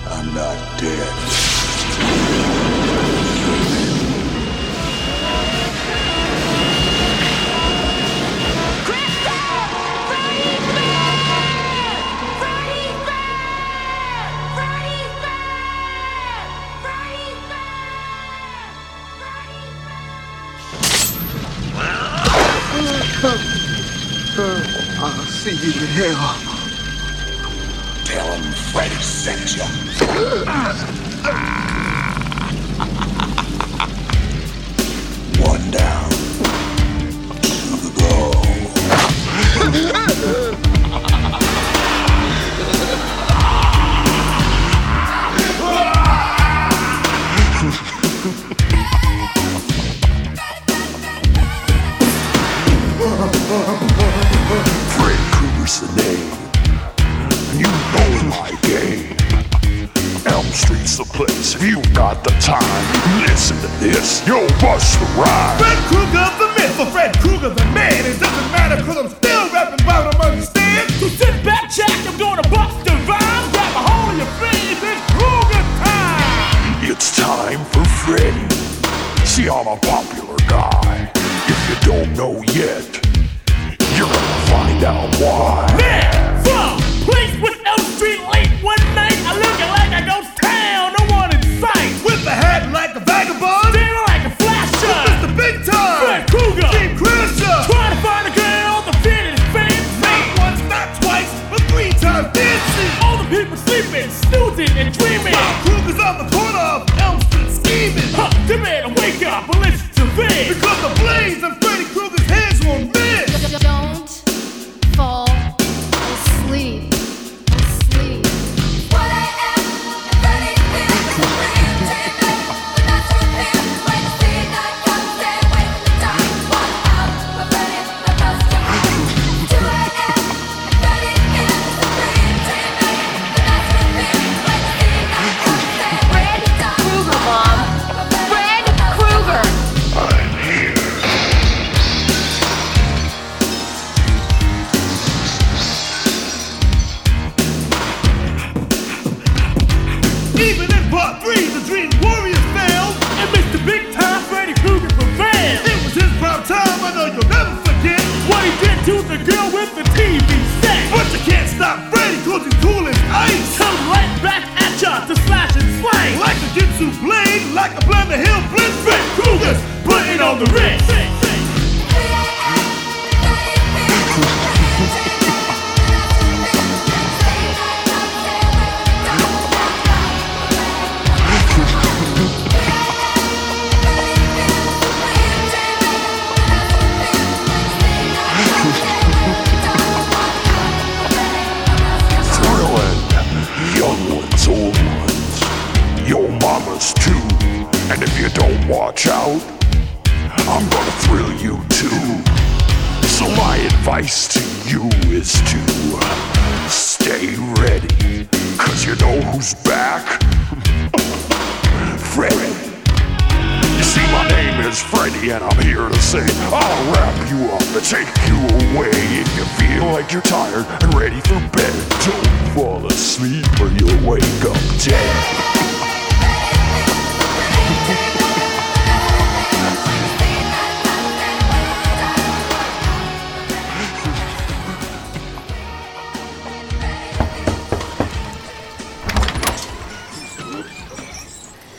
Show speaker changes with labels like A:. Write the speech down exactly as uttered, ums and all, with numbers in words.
A: I'm not dead.
B: I'll see you in hell.
A: Tell him Freddy sent you. One down. Two to go. Freddy Krueger's the name. You know my game. Elm Street's the place. If you've got the time, listen to this. You'll bust the rhyme.
C: Fred Krueger the myth, or Fred Krueger the man. It doesn't matter cause I'm still rapping about him, understand? So sit back, Jack, I'm gonna bust the rhyme. Grab a hold of your face, it's Krueger time.
A: It's time for Freddy. See, I'm a popular guy. If you don't know yet, you're gonna find out why.
C: Man, from place with Elm Street late one night, I looking like a ghost town, no one in sight. With a hat like a vagabond, standing like a flasher. With Mister Big Time, Fred Krueger, King Crusher. Trying to find a girl to fit his fancy. Not once, not twice, but three times dancing. All the people sleeping, snoozing and dreaming. While Krueger's on the corner of Elm Street scheming. Huh, they better wake up and listen to this. Because the blaze of Freddy Krueger's hands won't miss.
D: Don't fall asleep. Asleep.
E: What I am, Freddy Krueger, the master of fear. Wait to see that come, stay away from the dark. Walk out, but Freddy, the master of fear. two a m, Freddy is the supreme dreamer. The master of fear. Wait to see that come, stay away from the dark.
D: Krueger, Mom. Fred Krueger.
A: I'm here.
C: Even in part three, the Dream Warriors failed, and Mister Big Time Freddy Krueger prevailed. It was his prime time, I know you'll never forget what he did to the girl with the T V set. But you can't stop Freddy, cause he's cool as ice. Comes right back at ya to slash and slang. Like a Ginsu blade, like a Blender Hill blitz. Fred Krueger's putting on the wrist.
A: Thrilling. Young ones, old ones. Your mamas too. And if you don't watch out, I'm gonna thrill you too. So my advice to you is to stay ready. Cause you know who's back? Freddy. You see, my name is Freddy, and I'm here to say I'll wrap you up and take you away. If you feel like you're tired and ready for bed, don't fall asleep or you'll wake up dead.